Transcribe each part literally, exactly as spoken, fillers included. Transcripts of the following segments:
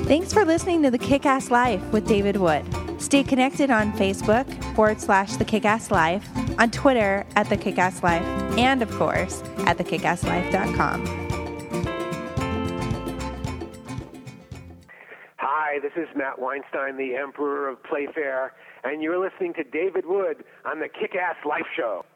Thanks for listening to The Kick-Ass Life with David Wood. Stay connected on Facebook forward slash The Kick-Ass Life, on Twitter at The Kick-Ass Life, and of course at the kick ass life dot com. Hi, this is Matt Weinstein, the Emperor of Playfair, and you're listening to David Wood on The Kick-Ass Life Show.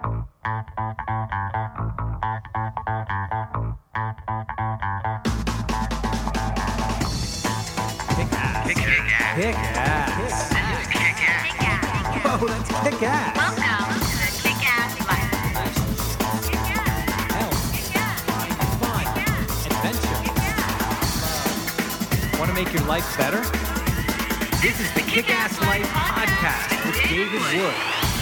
Kick-ass. Kick-ass. Kick-ass. This is Kick-ass. Whoa, that's kick-ass. Welcome to the Kick-Ass Life. Kick-ass. Health. Kick-ass. Fun. Kick-ass. Adventure. Kick-ass. Want to make your life better? This is the Kick-Ass Life Podcast with David Wood.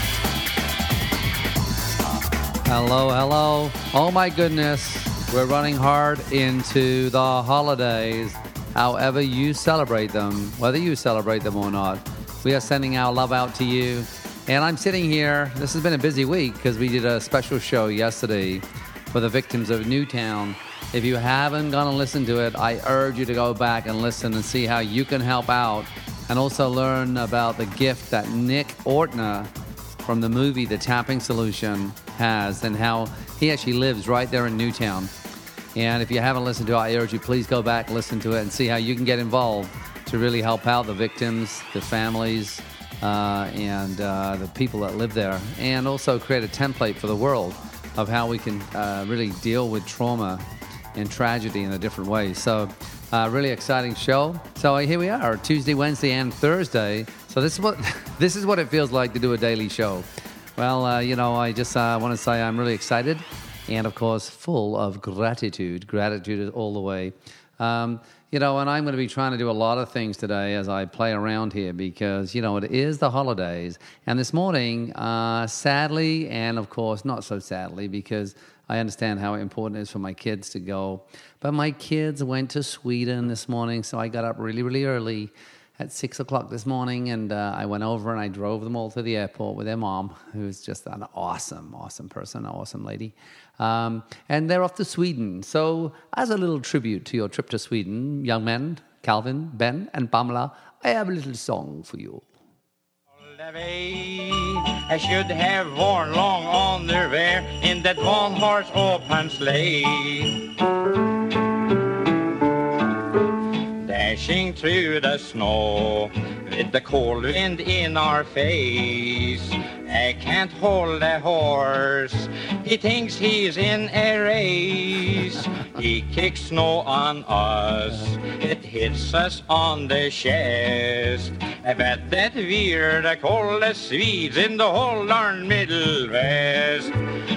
Hello, hello. Oh my goodness. We're running hard into the holidays. However you celebrate them, whether you celebrate them or not, we are sending our love out to you. And I'm sitting here. This has been a busy week because we did a special show yesterday for the victims of Newtown. If you haven't gone and listened to it, I urge you to go back and listen and see how you can help out and also learn about the gift that Nick Ortner from the movie The Tapping Solution has and how he actually lives right there in Newtown. And if you haven't listened to it, I urge you, please go back, listen to it, and see how you can get involved to really help out the victims, the families, uh, and uh, the people that live there, and also create a template for the world of how we can uh, really deal with trauma and tragedy in a different way. So, uh, really exciting show. So here we are, Tuesday, Wednesday, and Thursday. So this is what this is what it feels like to do a daily show. Well, uh, you know, I just uh, want to say I'm really excited. And, of course, full of gratitude. Gratitude is all the way. Um, you know, and I'm going to be trying to do a lot of things today as I play around here because, you know, it is the holidays. And this morning, uh, sadly, and, of course, not so sadly, because I understand how important it is for my kids to go. But my kids went to Sweden this morning, so I got up really, really early at six o'clock this morning, and uh, I went over and I drove them all to the airport with their mom, who's just an awesome, awesome person, an awesome lady. Um, and they're off to Sweden. So as a little tribute to your trip to Sweden, young men, Calvin, Ben, and Pamela, I have a little song for you. I should have worn long underwear in that one-horse open sleigh. Dashing through the snow with the cold wind in our face. I can't hold a horse, he thinks he's in a race. He kicks snow on us, it hits us on the chest. I bet that we're the coldest Swedes in the whole darn Middle West.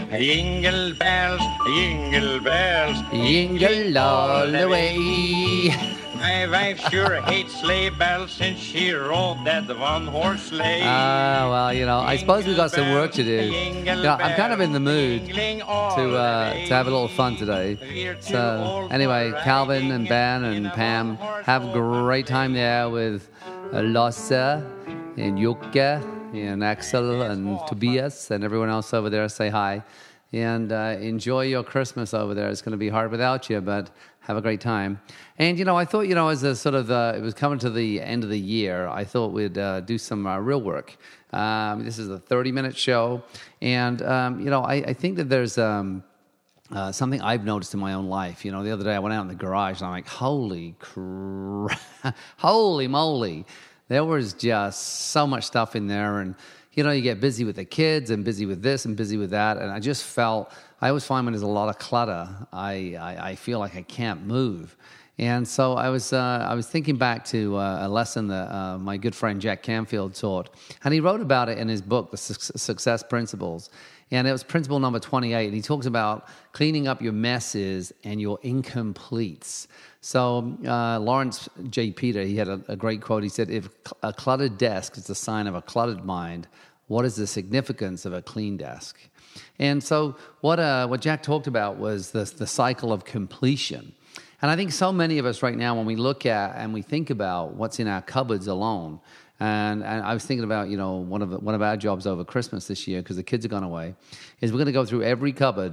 Jingle bells, jingle bells, Jingle all the way. My wife sure hates sleigh bells since she rode that one-horse sleigh. Ah, uh, well, you know, I suppose we've got some work to do. You know, I'm kind of in the mood to uh, to have a little fun today. So, anyway, Calvin and Ben and Pam, have a great time there with Lasse and Jukka and Axel and Tobias and everyone else over there. Say hi. And uh, enjoy your Christmas over there. It's going to be hard without you, but have a great time. And, you know, I thought, you know, as a sort of, uh, it was coming to the end of the year, I thought we'd uh, do some uh, real work. Um, this is a thirty-minute show. And, um, you know, I, I think that there's um, uh, something I've noticed in my own life. You know, the other day I went out in the garage and I'm like, holy crap, holy moly. There was just so much stuff in there. And, you know, you get busy with the kids and busy with this and busy with that. And I just felt, I always find when there's a lot of clutter, I, I, I feel like I can't move. And so I was uh, I was thinking back to uh, a lesson that uh, my good friend Jack Canfield taught. And he wrote about it in his book, The Su- Success Principles. And it was principle number twenty-eight. And he talks about cleaning up your messes and your incompletes. So uh, Lawrence J. Peter, he had a, a great quote. He said, if a cluttered desk is a sign of a cluttered mind, what is the significance of a clean desk? And so what uh, what Jack talked about was the, the cycle of completion. And I think so many of us right now, when we look at and we think about what's in our cupboards alone, and, and I was thinking about, you know, one of one of our jobs over Christmas this year, because the kids have gone away, is we're going to go through every cupboard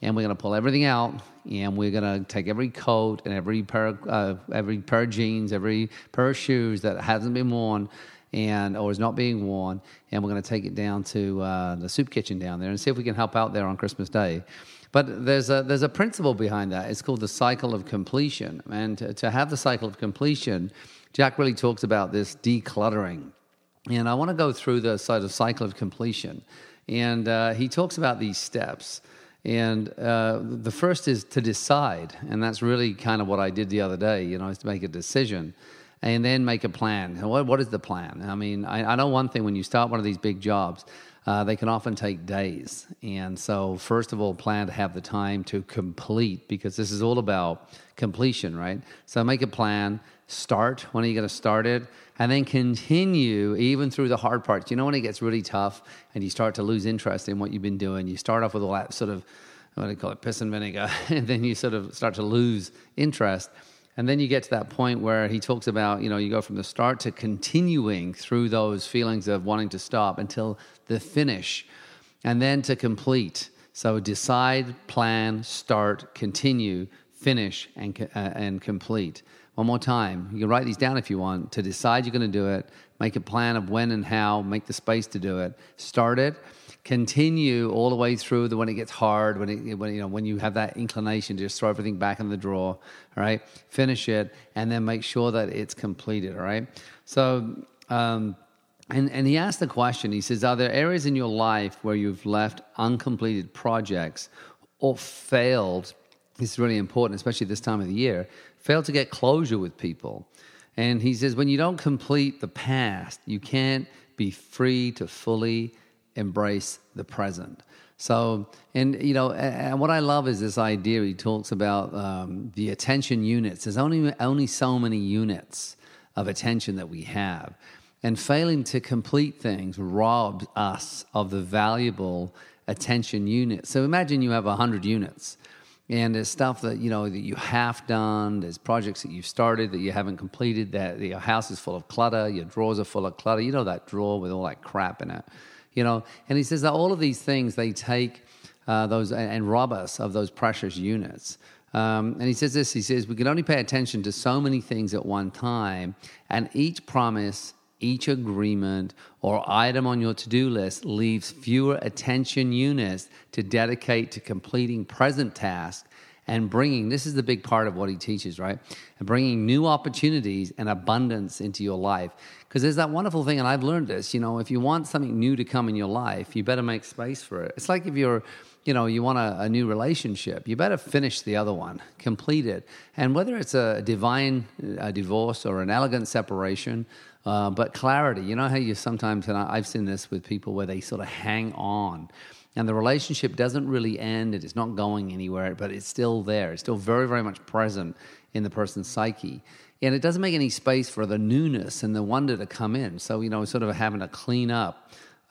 and we're going to pull everything out, and we're going to take every coat and every pair of, uh, every pair of jeans, every pair of shoes that hasn't been worn and or is not being worn, and we're going to take it down to uh, the soup kitchen down there and see if we can help out there on Christmas Day. But there's a there's a principle behind that. It's called the cycle of completion. And to, to have the cycle of completion, Jack really talks about this decluttering. And I want to go through the sort of cycle of completion. And uh, he talks about these steps. And uh, the first is to decide. And that's really kind of what I did the other day, you know, is to make a decision. And then make a plan. What, what is the plan? I mean, I, I know one thing, when you start one of these big jobs, uh, they can often take days. And so, first of all, plan to have the time to complete, because this is all about completion, right? So make a plan, start. When are you going to start it? And then continue even through the hard parts. You know, when it gets really tough and you start to lose interest in what you've been doing, you start off with all that sort of, what do you call it, piss and vinegar, and then you sort of start to lose interest. And then you get to that point where he talks about, you know, you go from the start to continuing through those feelings of wanting to stop until the finish, and then to complete. So decide, plan, start, continue, finish, and uh, and complete. One more time. You can write these down if you want. To decide you're going to do it, make a plan of when and how, make the space to do it, start it, continue all the way through the when it gets hard, when it, when you know when you have that inclination to just throw everything back in the drawer, all right? Finish it, and then make sure that it's completed, all right? So, um, and and he asked the question. He says, "Are there areas in your life where you've left uncompleted projects or failed?" This is really important, especially this time of the year. Failed to get closure with people, and he says, when you don't complete the past, you can't be free to fully embrace the present. So, and you know, and what I love is this idea. He talks about um, the attention units. There's only only so many units of attention that we have, and failing to complete things robs us of the valuable attention units. So imagine you have a hundred units, and there's stuff that you know that you have done. There's projects that you've started that you haven't completed. That your house is full of clutter. Your drawers are full of clutter. You know that drawer with all that crap in it. You know, and he says that all of these things, they take uh, those and, and rob us of those precious units. Um, and he says this, he says, we can only pay attention to so many things at one time, and each promise, each agreement, or item on your to-do list leaves fewer attention units to dedicate to completing present tasks and bringing, this is the big part of what he teaches, right? And bringing new opportunities and abundance into your life. Because there's that wonderful thing, and I've learned this, you know, if you want something new to come in your life, you better make space for it. It's like if you're, you know, you want a, a new relationship, you better finish the other one, complete it. And whether it's a divine a divorce or an elegant separation, uh, but clarity, you know how you sometimes, and I've seen this with people where they sort of hang on. And the relationship doesn't really end. It is not going anywhere, but it's still there. It's still very, very much present in the person's psyche. And it doesn't make any space for the newness and the wonder to come in. So, you know, sort of having to clean up,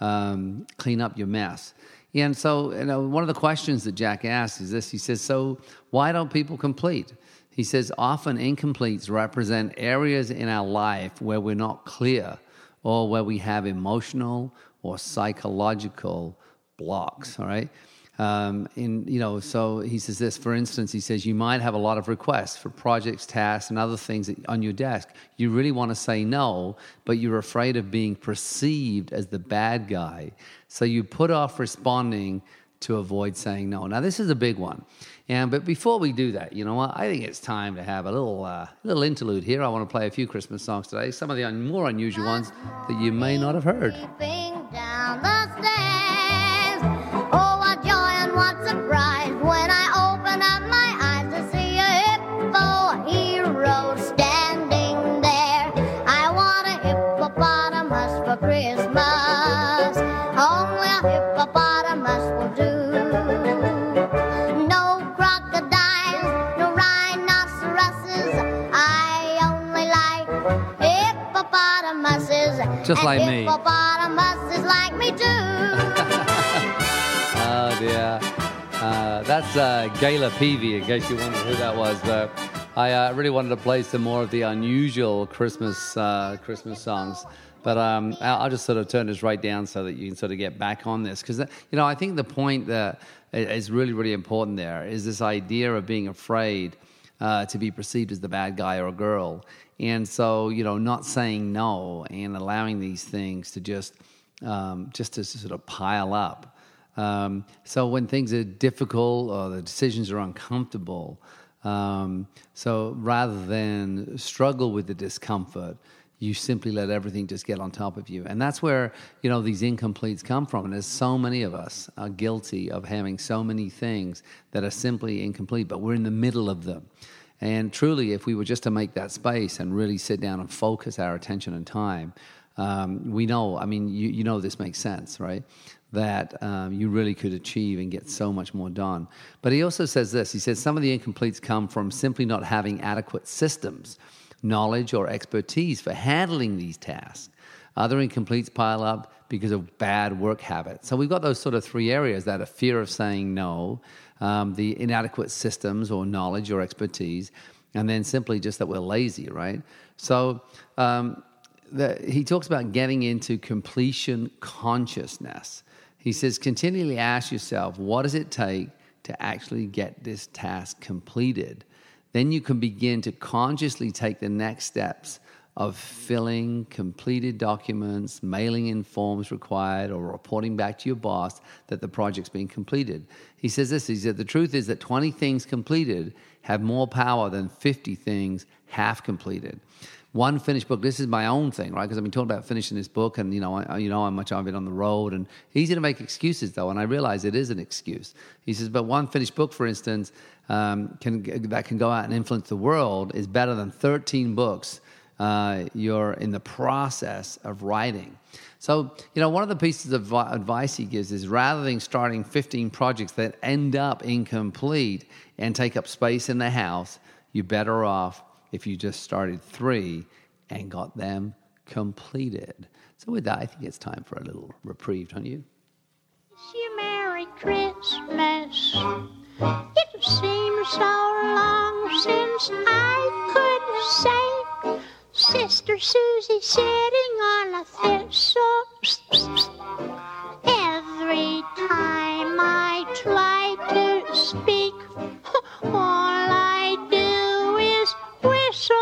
um, clean up your mess. And so, you know, one of the questions that Jack asks is this. He says, so why don't people complete? He says, often incompletes represent areas in our life where we're not clear or where we have emotional or psychological blocks, all right? Um, in, you know, so he says this, for instance, he says, you might have a lot of requests for projects, tasks, and other things that, on your desk. You really want to say no, but you're afraid of being perceived as the bad guy. So you put off responding to avoid saying no. Now, this is a big one. And but before we do that, you know what? I think it's time to have a little uh, little interlude here. I want to play a few Christmas songs today, some of the un- more unusual ones that you may not have heard. Down the stairs. Oh, what joy and what surprise when I open up my eyes to see a hippo hero standing there. I want a hippopotamus for Christmas. Only a hippopotamus will do. No crocodiles, no rhinoceroses. I only like hippopotamuses. Just like me. Hippopotamuses like me too. Oh, dear. Uh, that's uh, Gayla Peavy, in case you wondered who that was. But I uh, really wanted to play some more of the unusual Christmas uh, Christmas songs. But um, I'll I'll just sort of turn this right down so that you can sort of get back on this. Because, you know, I think the point that is really, really important there is this idea of being afraid uh, to be perceived as the bad guy or girl. And so, you know, not saying no and allowing these things to just, um, just to sort of pile up. Um, so when things are difficult or the decisions are uncomfortable, um, so rather than struggle with the discomfort, you simply let everything just get on top of you. And that's where, you know, these incompletes come from. And there's so many of us are guilty of having so many things that are simply incomplete, but we're in the middle of them. And truly, if we were just to make that space and really sit down and focus our attention and time, um, we know, I mean, you, you know this makes sense, right? That um, you really could achieve and get so much more done. But he also says this. He says some of the incompletes come from simply not having adequate systems, knowledge, or expertise for handling these tasks. Other incompletes pile up because of bad work habits. So we've got those sort of three areas, that a fear of saying no, um, the inadequate systems or knowledge or expertise, and then simply just that we're lazy, right? So um, the, he talks about getting into completion consciousness. He says, continually ask yourself, what does it take to actually get this task completed? Then you can begin to consciously take the next steps of filling completed documents, mailing in forms required, or reporting back to your boss that the project's been completed. He says this, he said, the truth is that twenty things completed have more power than fifty things half completed. One finished book, this is my own thing, right? Because I've been talking about finishing this book, and you know, I, you know how much I've been on the road, and easy to make excuses though, and I realize it is an excuse. He says, but one finished book, for instance, um, can that can go out and influence the world is better than thirteen books uh, you're in the process of writing. So, you know, one of the pieces of advice he gives is rather than starting fifteen projects that end up incomplete and take up space in the house, you're better off if you just started three and got them completed. So with that, I think it's time for a little reprieve, don't you? Wish you Merry Christmas. It seems so long since I could say Sister Susie sitting on a thistle. Every time I try to speak, all I do is whistle.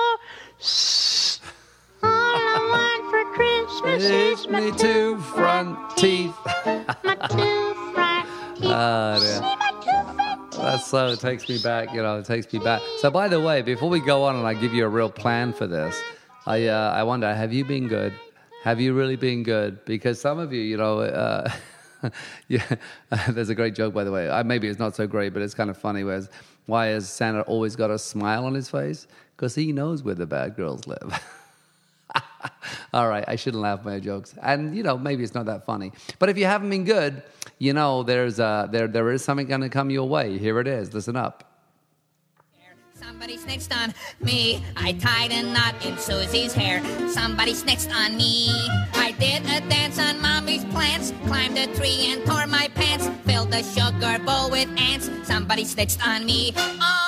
All I want for Christmas is my two front teeth. My two front teeth. Oh, dear. See my two front teeth. That's so, it takes me back, you know, it takes me back. So by the way, before we go on and I give you a real plan for this, I uh, I wonder, have you been good? Have you really been good? Because some of you, you know, uh, yeah, there's a great joke, by the way. I, maybe it's not so great, but it's kind of funny. Whereas, why has Santa always got a smile on his face? Because he knows where the bad girls live. All right, I shouldn't laugh at my jokes. And, you know, maybe it's not that funny. But if you haven't been good, you know, there's uh, there there is something going to come your way. Here it is. Listen up. Somebody snitched on me. I tied a knot in Susie's hair. Somebody snitched on me. I did a dance on Mommy's plants. Climbed a tree and tore my pants. Filled a sugar bowl with ants. Somebody snitched on me. Oh,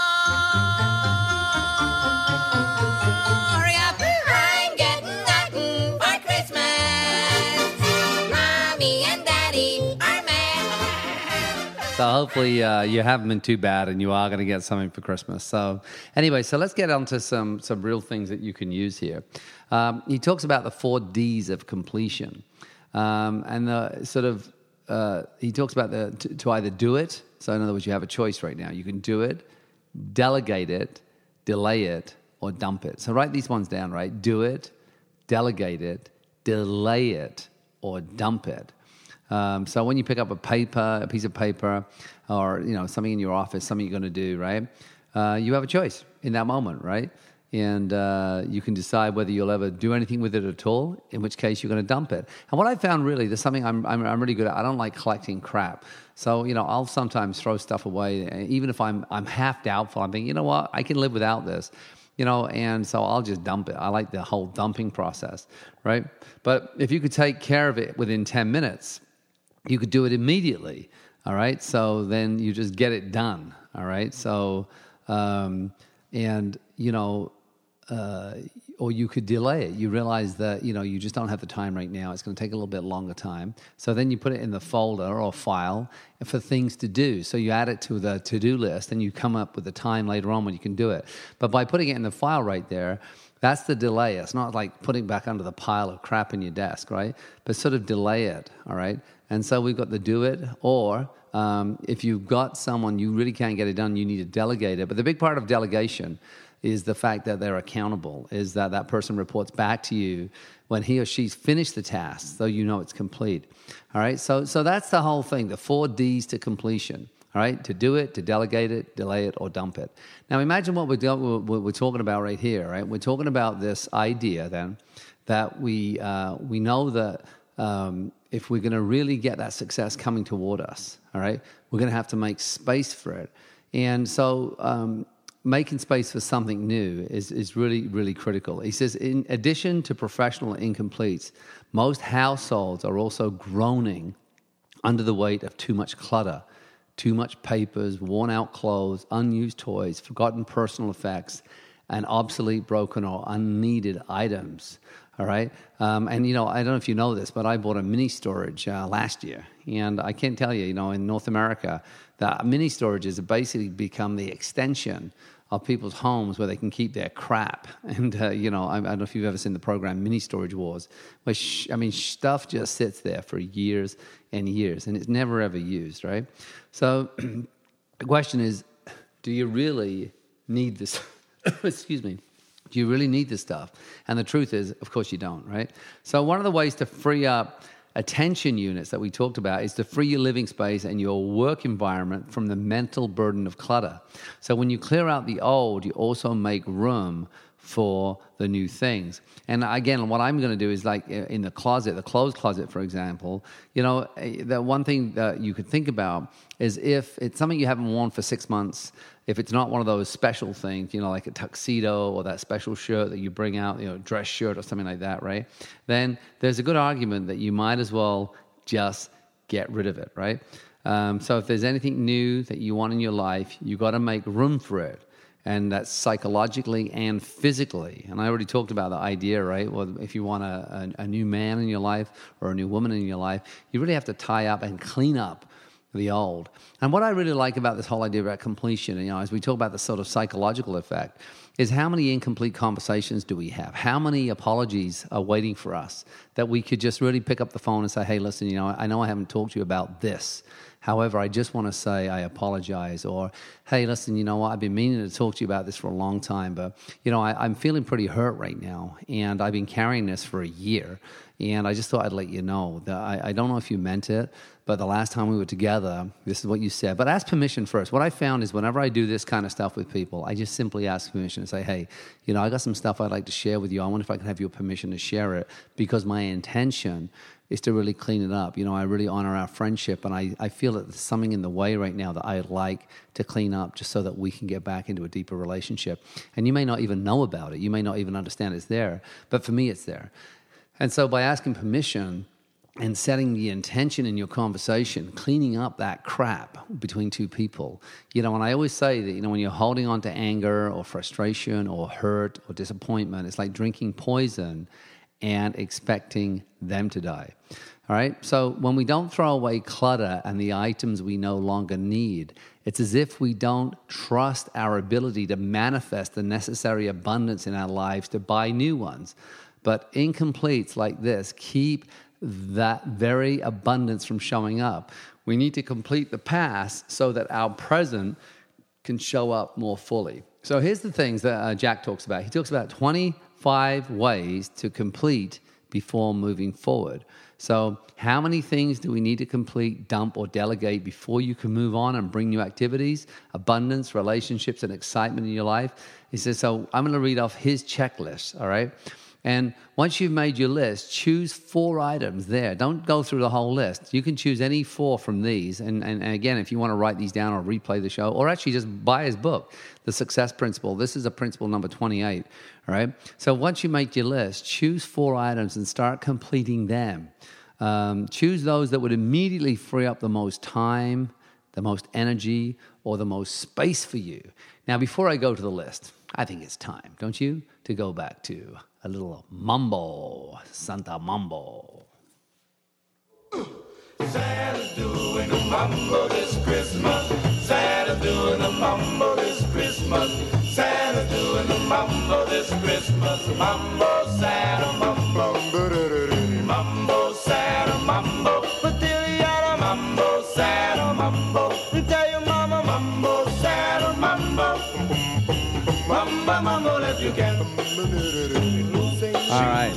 I'm getting nothing for Christmas. Mommy and Daddy are mad. So hopefully uh, you haven't been too bad and you are going to get something for Christmas. So anyway, so let's get on to some, some real things that you can use here. Um, he talks about the four D's of completion. Um, and the sort of, uh, he talks about the to, to either do it. So in other words, you have a choice right now. You can do it, delegate it, delay it, or dump it. So write these ones down, right? Do it, delegate it, delay it, or dump it. Um, so when you pick up a paper, a piece of paper, or you know something in your office, something you're going to do, right? Uh, you have a choice in that moment, right? And uh, you can decide whether you'll ever do anything with it at all. In which case, you're going to dump it. And what I found really, there's something I'm, I'm I'm really good at. I don't like collecting crap. So you know, I'll sometimes throw stuff away, even if I'm I'm half doubtful. I'm thinking, you know what, I can live without this. You know, and so I'll just dump it. I like the whole dumping process, right? But if you could take care of it within ten minutes, you could do it immediately, all right? So then you just get it done, all right? So, um, and you know, uh, or you could delay it. You realize that, you know, you just don't have the time right now. It's going to take a little bit longer time. So then you put it in the folder or file for things to do. So you add it to the to-do list and you come up with the time later on when you can do it. But by putting it in the file right there, that's the delay. It's not like putting back under the pile of crap in your desk, right? But sort of delay it, all right? And so we've got the do it, or um, if you've got someone you really can't get it done, you need to delegate it. But the big part of delegation is the fact that they're accountable, is that that person reports back to you when he or she's finished the task, so you know it's complete. All right, so so that's the whole thing, the four D's to completion. All right, to do it, to delegate it, delay it, or dump it. Now imagine what we're, what we're talking about right here, right? We're talking about this idea then that we, uh, we know that um, if we're going to really get that success coming toward us, all right, we're going to have to make space for it. And so um, making space for something new is, is really, really critical. He says, in addition to professional incompletes, most households are also groaning under the weight of too much clutter. Too much papers, worn-out clothes, unused toys, forgotten personal effects, and obsolete, broken, or unneeded items. All right? Um, and, you know, I don't know if you know this, but I bought a mini storage uh, last year. And I can't tell you, you know, in North America, the mini storages have basically become the extension of people's homes where they can keep their crap. And, uh, you know, I, I don't know if you've ever seen the program Mini Storage Wars, where, sh- I mean, stuff just sits there for years and years, and it's never, ever used, right? So the question is, do you really need this? Excuse me. Do you really need this stuff? And the truth is, of course you don't, right? So one of the ways to free up attention units that we talked about is to free your living space and your work environment from the mental burden of clutter. So when you clear out the old, you also make room for the new things. And again, what I'm going to do is like in the closet, the clothes closet, for example, you know, the one thing that you could think about is if it's something you haven't worn for six months, if it's not one of those special things, you know, like a tuxedo or that special shirt that you bring out, you know, dress shirt or something like that, right? Then there's a good argument that you might as well just get rid of it, right? Um, so if there's anything new that you want in your life, you got to make room for it. And that's psychologically and physically. And I already talked about the idea, right? Well, if you want a, a, a new man in your life or a new woman in your life, you really have to tie up and clean up the old. And what I really like about this whole idea about completion, you know, as we talk about the sort of psychological effect, is how many incomplete conversations do we have? How many apologies are waiting for us that we could just really pick up the phone and say, hey, listen, you know, I know I haven't talked to you about this. However, I just want to say I apologize. Or, hey, listen, you know what? I've been meaning to talk to you about this for a long time, but, you know, I, I'm feeling pretty hurt right now, and I've been carrying this for a year, and I just thought I'd let you know that I, I don't know if you meant it, but the last time we were together, this is what you said. But ask permission first. What I found is whenever I do this kind of stuff with people, I just simply ask permission and say, hey, you know, I got some stuff I'd like to share with you. I wonder if I can have your permission to share it, because my intention is to really clean it up. You know, I really honor our friendship, and I, I feel that there's something in the way right now that I'd like to clean up just so that we can get back into a deeper relationship. And you may not even know about it. You may not even understand it's there, but for me, it's there. And so by asking permission and setting the intention in your conversation, cleaning up that crap between two people, you know, and I always say that, you know, when you're holding on to anger or frustration or hurt or disappointment, it's like drinking poison and expecting them to die. All right? So when we don't throw away clutter and the items we no longer need, it's as if we don't trust our ability to manifest the necessary abundance in our lives to buy new ones. But incompletes like this keep that very abundance from showing up. We need to complete the past so that our present can show up more fully. So here's the things that uh, Jack talks about. He talks about twenty-five ways to complete before moving forward. So how many things do we need to complete, dump, or delegate before you can move on and bring new activities, abundance, relationships, and excitement in your life? He says, so I'm going to read off his checklist, all right? And once you've made your list, choose four items there. Don't go through the whole list. You can choose any four from these. And, and, and again, if you want to write these down or replay the show, or actually just buy his book, The Success Principle. This is a principle number twenty-eight, all right? So once you make your list, choose four items and start completing them. Um, choose those that would immediately free up the most time, the most energy, or the most space for you. Now, before I go to the list, I think it's time, don't you, to go back to a little mambo, Santa Mambo. Santa's doing a mambo this Christmas. Santa's doing a mambo this Christmas. Santa's doing a mambo this Christmas. Mambo, Santa, mambo. Mambo, Santa, mambo. Patiliana, mambo, Santa, mambo. Tell your mama, mambo, Santa, mambo. Mambo, mambo, if you can. All right.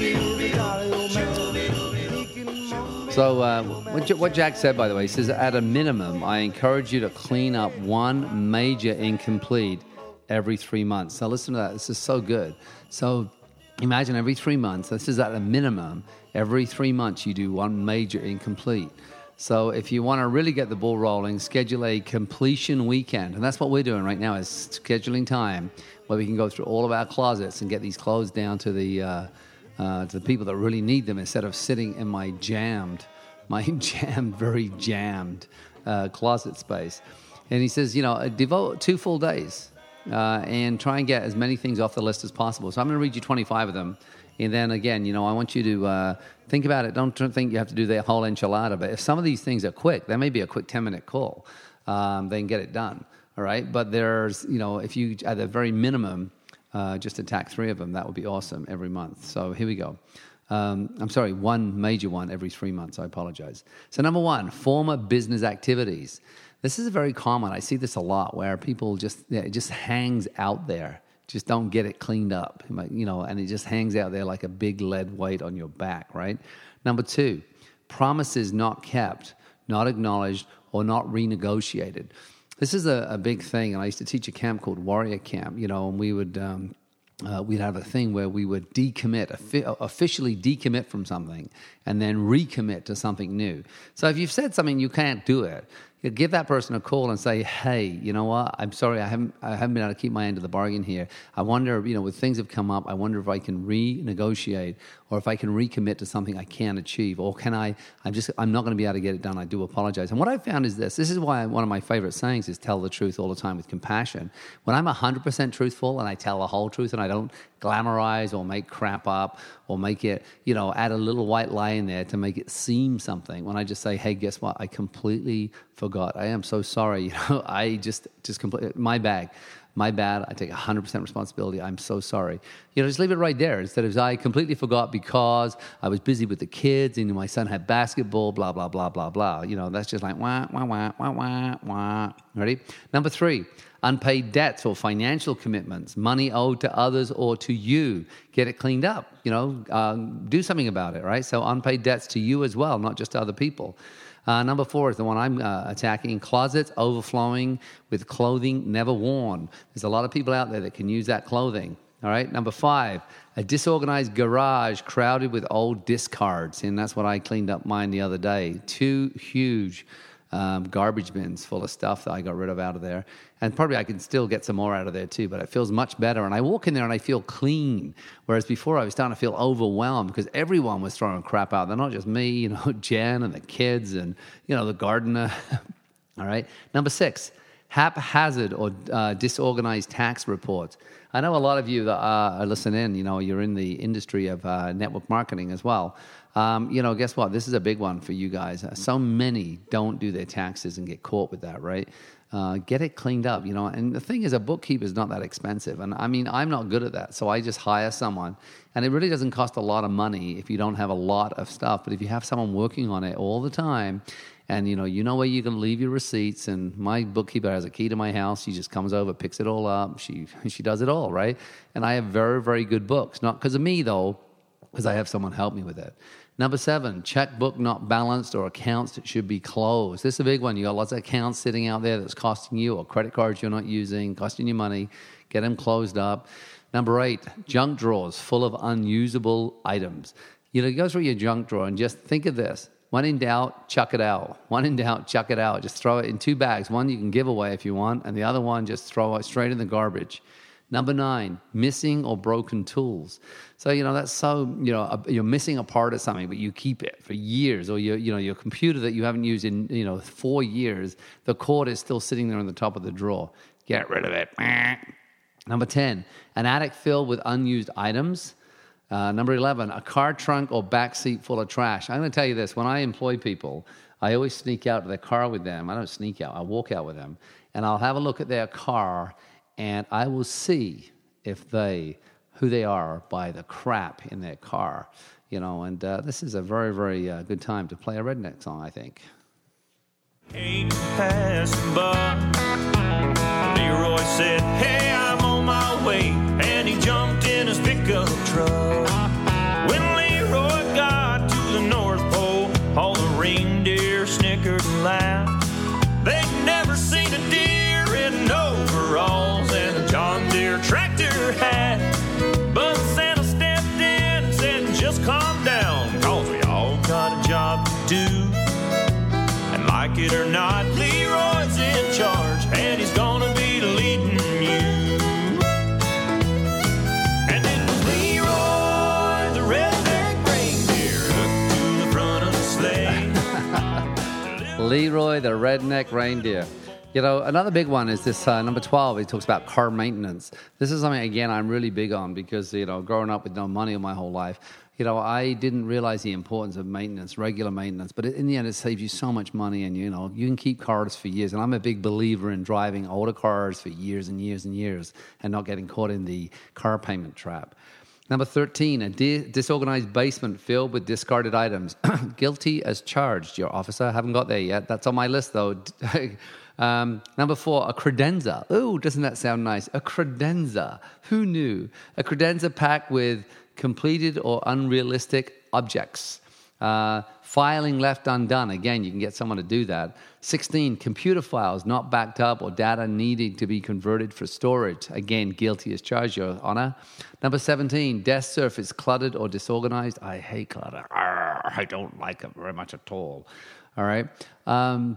So uh, what, J- what Jack said, by the way, he says, at a minimum, I encourage you to clean up one major incomplete every three months. Now listen to that. This is so good. So imagine every three months, this is at a minimum, every three months you do one major incomplete. So if you want to really get the ball rolling, schedule a completion weekend. And that's what we're doing right now, is scheduling time where we can go through all of our closets and get these clothes down to the... Uh, Uh, to the people that really need them, instead of sitting in my jammed, my jammed, very jammed uh, closet space. And he says, you know, devote two full days uh, and try and get as many things off the list as possible. So I'm going to read you twenty-five of them. And then again, you know, I want you to uh, think about it. Don't think you have to do the whole enchilada. But if some of these things are quick, there may be a quick ten-minute call. Um, they can get it done, all right? But there's, you know, if you, at the very minimum, Uh, just attack three of them, that would be awesome every month. So here we go. Um, I'm sorry, one major one every three months. I apologize. So number one, former business activities. This is very common. I see this a lot where people just, yeah, it just hangs out there. Just don't get it cleaned up, you know, and it just hangs out there like a big lead weight on your back, right? Number two, promises not kept, not acknowledged, or not renegotiated. This is a, a big thing, and I used to teach a camp called Warrior Camp, you know, and we would um, uh, we'd have a thing where we would decommit, offi- officially decommit from something, and then recommit to something new. So if you've said something you can't do it, you give that person a call and say, hey, you know what, I'm sorry, I haven't I haven't been able to keep my end of the bargain here. I wonder, you know, with things have come up, I wonder if I can renegotiate, or if I can recommit to something I can't achieve, or can I, I'm just, I'm not going to be able to get it done, I do apologize. And what I found is this, this is why one of my favorite sayings is tell the truth all the time with compassion. When I'm one hundred percent truthful and I tell the whole truth and I don't glamorize or make crap up or make it, you know, add a little white lie in there to make it seem something, when I just say, hey, guess what, I completely forgot, I am so sorry, you know, I just, just completely, my bag. My bad. I take one hundred percent responsibility. I'm so sorry. You know, just leave it right there. Instead of, I completely forgot because I was busy with the kids and my son had basketball, blah, blah, blah, blah, blah. You know, that's just like, wah, wah, wah, wah, wah, wah. Ready? Number three, unpaid debts or financial commitments, money owed to others or to you. Get it cleaned up. You know, uh, do something about it, right? So unpaid debts to you as well, not just to other people. Uh, number four is the one I'm uh, attacking, closets overflowing with clothing never worn. There's a lot of people out there that can use that clothing. All right. Number five, a disorganized garage crowded with old discards. And that's what I cleaned up mine the other day. Two huge um, garbage bins full of stuff that I got rid of out of there. And probably I can still get some more out of there too, but it feels much better. And I walk in there and I feel clean. Whereas before I was starting to feel overwhelmed because everyone was throwing crap out. They're not just me, you know, Jen and the kids and, you know, the gardener. All right. Number six, haphazard or uh, disorganized tax reports. I know a lot of you that uh, listen in, you know, you're in the industry of uh, network marketing as well. Um, you know, guess what? This is a big one for you guys. Uh, so many don't do their taxes and get caught with that, right? Uh, get it cleaned up, you know. And the thing is, a bookkeeper is not that expensive. And I mean, I'm not good at that. So I just hire someone. And it really doesn't cost a lot of money if you don't have a lot of stuff. But if you have someone working on it all the time, and, you know, you know where you can leave your receipts. And my bookkeeper has a key to my house. She just comes over, picks it all up. She she does it all, right? And I have very, very good books. Not because of me, though, because I have someone help me with it. Number seven, checkbook not balanced or accounts that should be closed. This is a big one. You got lots of accounts sitting out there that's costing you, or credit cards you're not using, costing you money. Get them closed up. Number eight, junk drawers full of unusable items. You know, you go through your junk drawer and just think of this. When in doubt, chuck it out. When in doubt, chuck it out. Just throw it in two bags. One you can give away if you want, and the other one just throw it straight in the garbage. Number nine, missing or broken tools. So, you know, that's so, you know, you're missing a part of something, but you keep it for years. Or, your, you know, your computer that you haven't used in, you know, four years, the cord is still sitting there on the top of the drawer. Get rid of it. Number ten, an attic filled with unused items. Uh, number eleven, a car trunk or back seat full of trash. I'm going to tell you this. When I employ people, I always sneak out to their car with them. I don't sneak out. I walk out with them. And I'll have a look at their car, and I will see if they, who they are by the crap in their car. You know, and uh, this is a very, very uh, good time to play a redneck song, I think. Ain't passing by. Leroy said, hey, I'm on my way. And he jumped in his pickup truck. When Leroy got to the North Pole, all the reindeer snickered and laughed. They'd never seen a deer in overalls and a John Deere tractor hat. But Santa stepped in and said, just calm down, cause we all got a job to do. And like it or not, Leroy's in charge, and he's gonna be leading you. And it was Leroy, the redneck reindeer, up to the front of the sleigh. Leroy, the redneck reindeer. You know, another big one is this uh, number twelve. He talks about car maintenance. This is something, again, I'm really big on because, you know, growing up with no money my whole life, you know, I didn't realize the importance of maintenance, regular maintenance. But in the end, it saves you so much money, and, you know, you can keep cars for years. And I'm a big believer in driving older cars for years and years and years and not getting caught in the car payment trap. Number thirteen, a di- disorganized basement filled with discarded items. Guilty as charged, your officer. Haven't got there yet. That's on my list, though. Um, number four, a credenza. Ooh, doesn't that sound nice? A credenza. Who knew? A credenza packed with completed or unrealistic objects. Uh, filing left undone. Again, you can get someone to do that. sixteen, computer files not backed up or data needing to be converted for storage. Again, guilty as charged, Your Honor. Number seventeen, desk surface cluttered or disorganized. I hate clutter. Arr, I don't like it very much at all. All right. Um...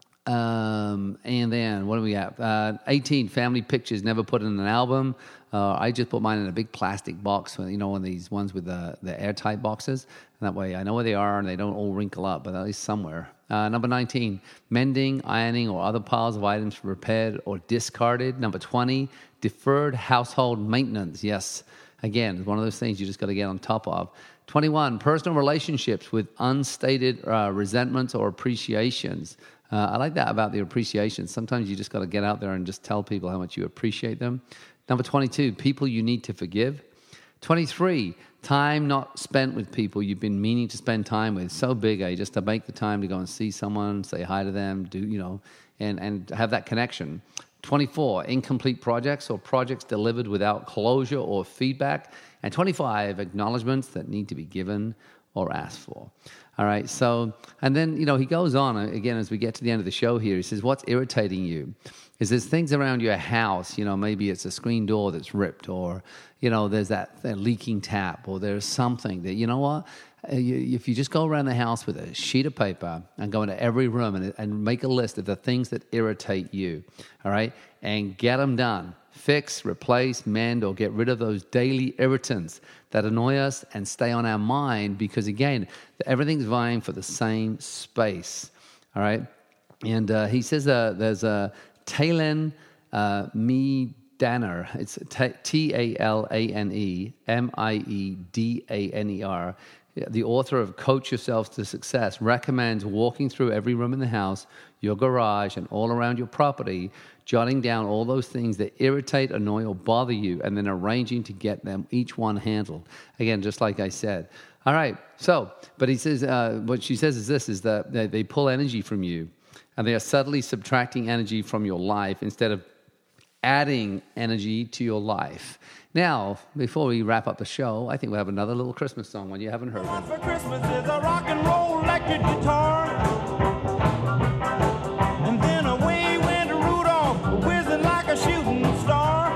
Um, and then what do we have? Uh, eighteen, family pictures never put in an album. Uh, I just put mine in a big plastic box, you know, one of these ones with the, the airtight boxes. And that way I know where they are and they don't all wrinkle up, but at least somewhere. Uh, number nineteen, mending, ironing, or other piles of items repaired or discarded. Number twenty, deferred household maintenance. Yes, again, it's one of those things you just got to get on top of. twenty-one, personal relationships with unstated uh, resentments or appreciations. Uh, I like that about the appreciation. Sometimes you just got to get out there and just tell people how much you appreciate them. Number twenty-two, people you need to forgive. twenty-three, time not spent with people you've been meaning to spend time with. So big, eh? Just to make the time to go and see someone, say hi to them, do, you know, and, and have that connection. twenty-four, incomplete projects or projects delivered without closure or feedback. And twenty-five, acknowledgments that need to be given or asked for. All right, so, and then, you know, he goes on, again, as we get to the end of the show here, he says, what's irritating you? Is there's things around your house, you know, maybe it's a screen door that's ripped, or, you know, there's that, that leaking tap, or there's something that, you know what, if you just go around the house with a sheet of paper and go into every room and, and make a list of the things that irritate you, all right, and get them done. Fix, replace, mend, or get rid of those daily irritants that annoy us and stay on our mind because, again, everything's vying for the same space, all right? And uh, he says uh, there's a Talane uh, Meadaner. It's T A L A N E M I E D A N E R. The author of Coach Yourself to Success recommends walking through every room in the house, your garage, and all around your property, jotting down all those things that irritate, annoy, or bother you, and then arranging to get them each one handled. Again, just like I said. All right, so, but he says, uh, what she says is this, is that they, they pull energy from you, and they are subtly subtracting energy from your life instead of adding energy to your life. Now, before we wrap up the show, I think we'll have another little Christmas song one you haven't heard. What for Christmas is a rock and roll electric guitar. And then away went Rudolph, whizzing like a shooting star.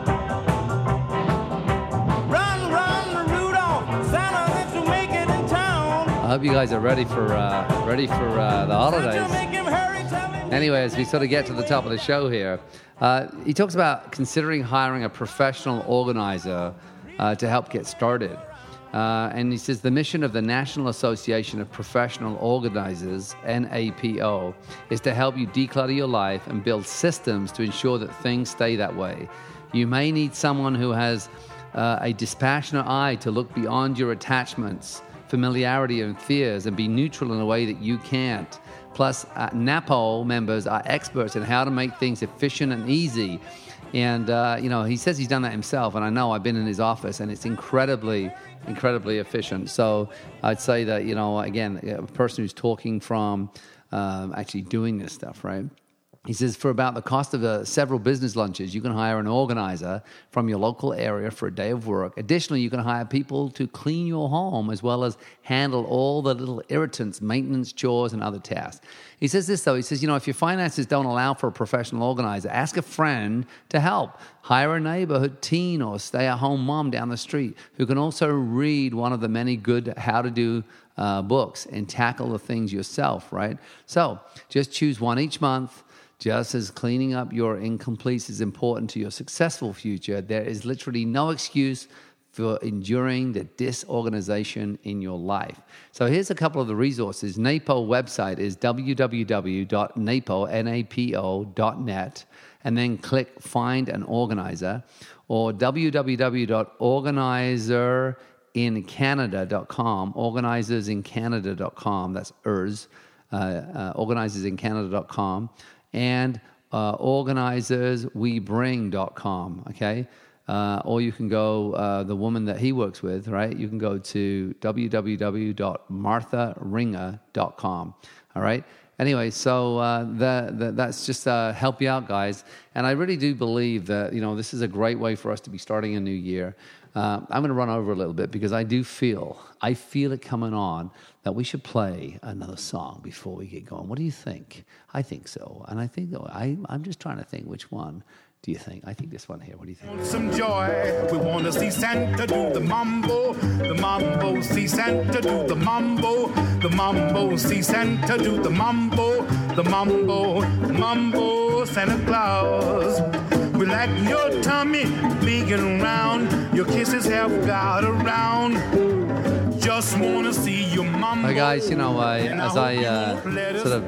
Run, run, Rudolph, Santa thinks we'll make it in town. I hope you guys are ready for uh, ready for uh, the holidays. Make him hurry, tell him. Anyway, as we sort of get to the top of the show here, uh, he talks about considering hiring a professional organizer uh, to help get started. Uh, and he says the mission of the National Association of Professional Organizers, N A P O, is to help you declutter your life and build systems to ensure that things stay that way. You may need someone who has uh, a dispassionate eye to look beyond your attachments, familiarity, and fears and be neutral in a way that you can't. Plus, uh, NAPO members are experts in how to make things efficient and easy. And, uh, you know, he says he's done that himself. And I know I've been in his office, and it's incredibly, incredibly efficient. So I'd say that, you know, again, a person who's talking from um, actually doing this stuff, right? He says, for about the cost of uh, several business lunches, you can hire an organizer from your local area for a day of work. Additionally, you can hire people to clean your home as well as handle all the little irritants, maintenance, chores, and other tasks. He says this, though. He says, you know, if your finances don't allow for a professional organizer, ask a friend to help. Hire a neighborhood teen or stay-at-home mom down the street who can also read one of the many good how-to-do uh, books and tackle the things yourself, right? So just choose one each month. Just as cleaning up your incompletes is important to your successful future, there is literally no excuse for enduring the disorganization in your life. So here's a couple of the resources. NAPO website is w w w dot napo dot net, and then click Find an Organizer, or w w w dot organizer in canada dot com, organizers in canada dot com, that's E R S, uh, uh, organizers in canada dot com. And uh, organizers we bring dot com, okay? Uh, or you can go, uh, the woman that he works with, right? You can go to w w w dot martha ringer dot com, all right? Anyway, so uh, the, the, that's just uh, help you out, guys. And I really do believe that, you know, this is a great way for us to be starting a new year. Uh, I'm going to run over a little bit because I do feel, I feel it coming on that we should play another song before we get going. What do you think? I think so. And I think, I, I'm just trying to think which one do you think? I think this one here. What do you think? Some joy. We want to see Santa do the mambo. The mambo, see Santa do the mambo. The mambo, see Santa do the mambo. The mambo, mambo, Santa Claus. We like your tummy big and round. Your kisses have got around. Just want to see your mambo. Hey guys, you know, I, as I uh, sort of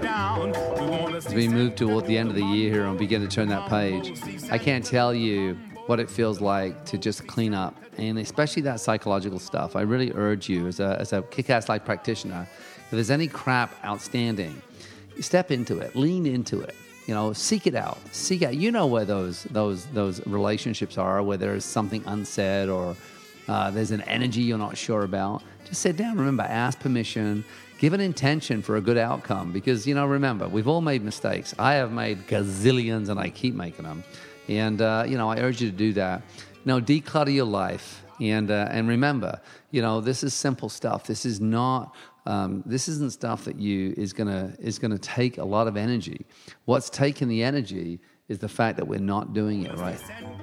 as we move toward the end of the year here and begin to turn that page, I can't tell you what it feels like to just clean up, and especially that psychological stuff. I really urge you as a, as a Kick-Ass Life practitioner, if there's any crap outstanding, step into it, lean into it. You know, seek it out. Seek out. You know where those those those relationships are, where there's something unsaid or uh, there's an energy you're not sure about. Just sit down. Remember, ask permission. Give an intention for a good outcome. Because, you know, remember, we've all made mistakes. I have made gazillions, and I keep making them. And, uh, you know, I urge you to do that. You know, declutter your life. And uh, and remember, you know, this is simple stuff. This is not... Um, this isn't stuff that you is gonna is gonna take a lot of energy. What's taking the energy is the fact that we're not doing it right.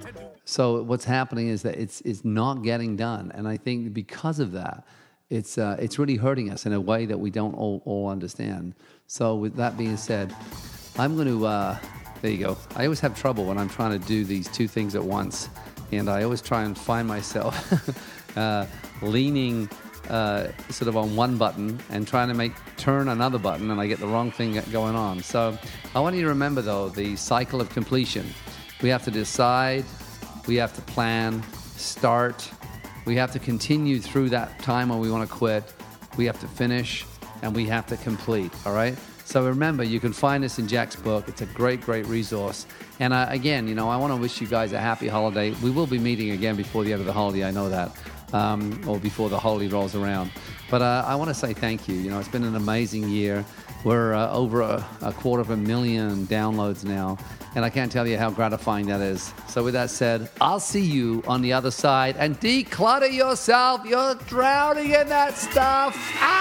So what's happening is that it's it's not getting done, and I think because of that, it's uh, it's really hurting us in a way that we don't all, all understand. So with that being said, I'm going to. Uh, there you go. I always have trouble when I'm trying to do these two things at once, and I always try and find myself uh, leaning. Uh, sort of on one button and trying to make turn another button, and I get the wrong thing going on. So I want you to remember, though, the cycle of completion. We have to decide, we have to plan, start, we have to continue through that time when we want to quit, we have to finish, and we have to complete, all right? So remember, you can find this in Jack's book. It's a great, great resource. And uh, again, you know, I want to wish you guys a happy holiday. We will be meeting again before the end of the holiday, I know that. Um, or before the holiday rolls around. But uh, I want to say thank you. You know, it's been an amazing year. We're uh, over a, a quarter of a million downloads now, and I can't tell you how gratifying that is. So with that said, I'll see you on the other side, and declutter yourself. You're drowning in that stuff.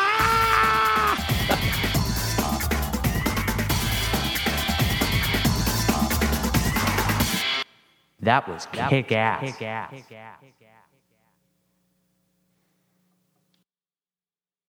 Ah! That was kick-ass.